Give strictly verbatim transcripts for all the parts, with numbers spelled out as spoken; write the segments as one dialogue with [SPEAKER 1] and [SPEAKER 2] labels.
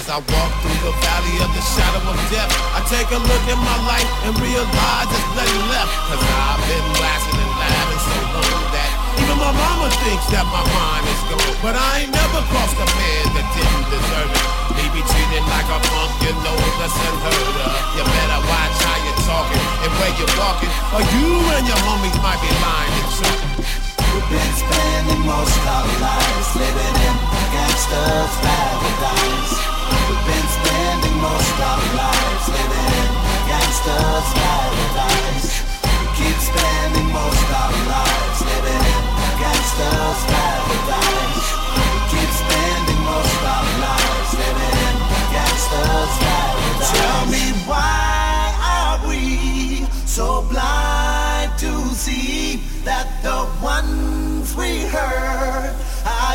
[SPEAKER 1] I walk through the valley of the shadow of death, I take a look at my life and realize there's nothing left. Cause I've been blasting and laughing so long that even my mama thinks that my mind is gone. But I ain't never crossed a man that didn't deserve it. Me be treated like a punk, you know that's unheard of. You better watch how you're talking and where you're walking, or you and your homies might be lying and choking.
[SPEAKER 2] We've been spending most of our lives living in a gangster's paradise. We've been spending most of our lives living in a gangster's paradise. We keep spending most of our lives living in a gangster's paradise. We keep spending most of our lives living in a gangster's paradise. Tell me, why are we so blind to see that the ones we heard are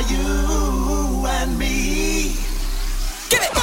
[SPEAKER 2] you and me? Get it!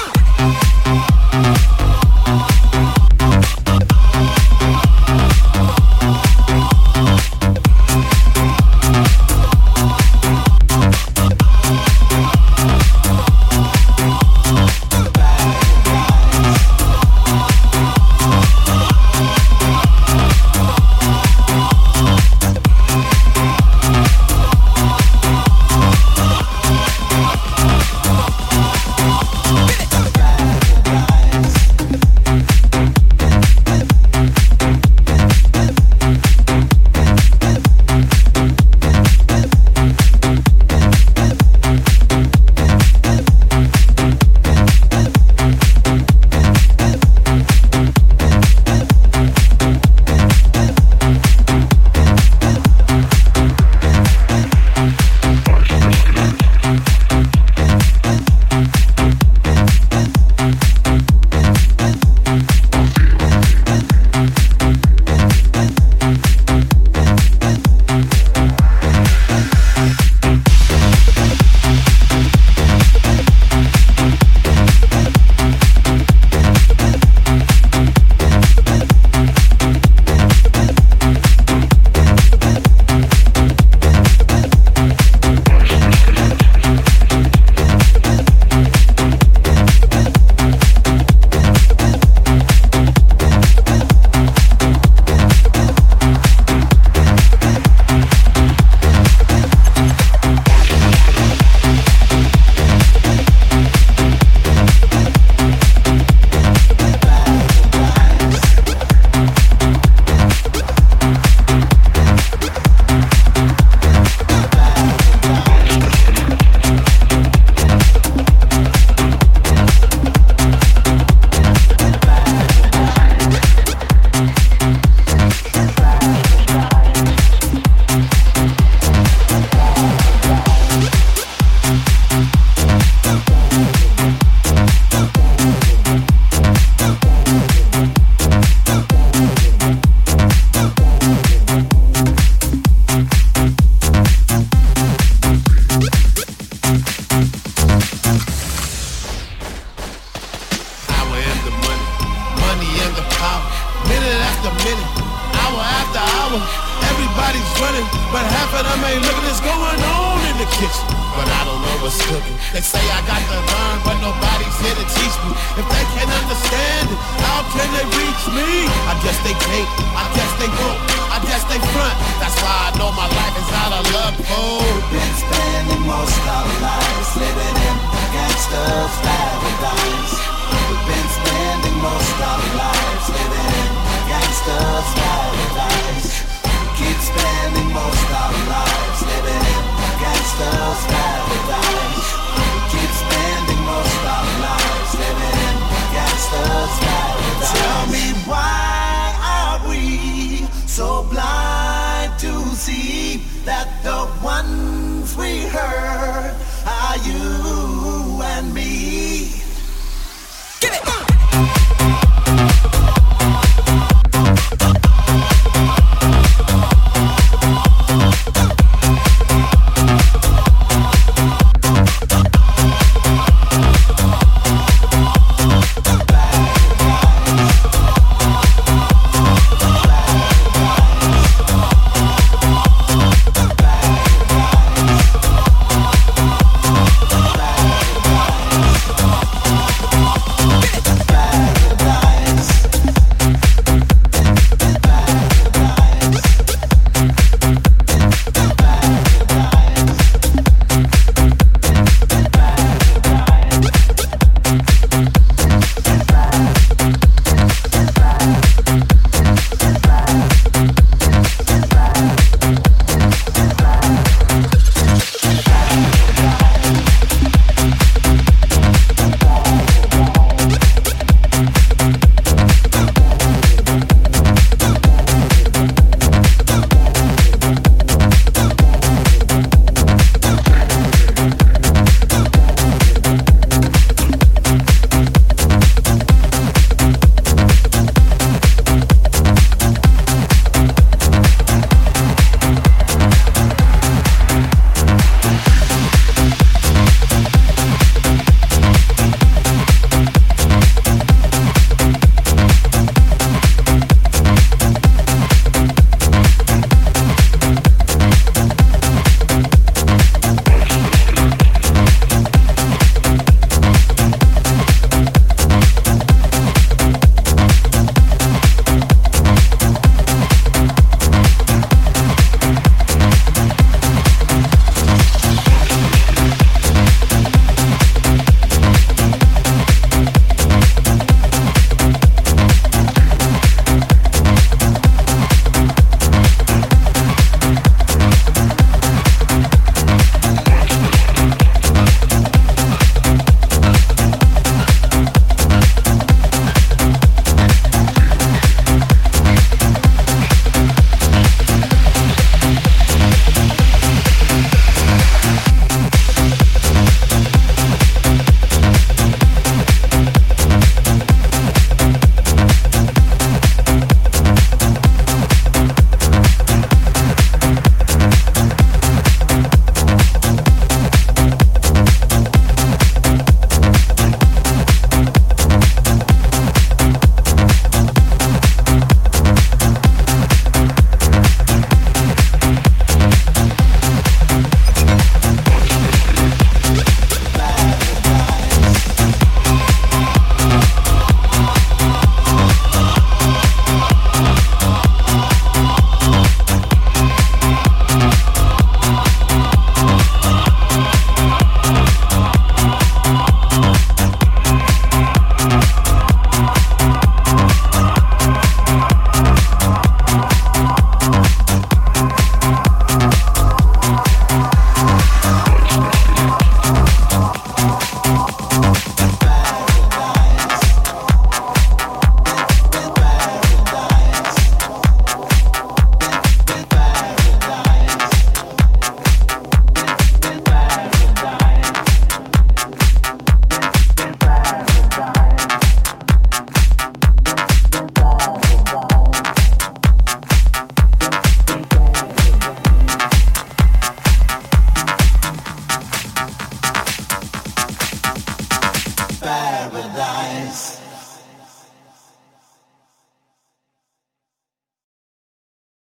[SPEAKER 2] So blind to see that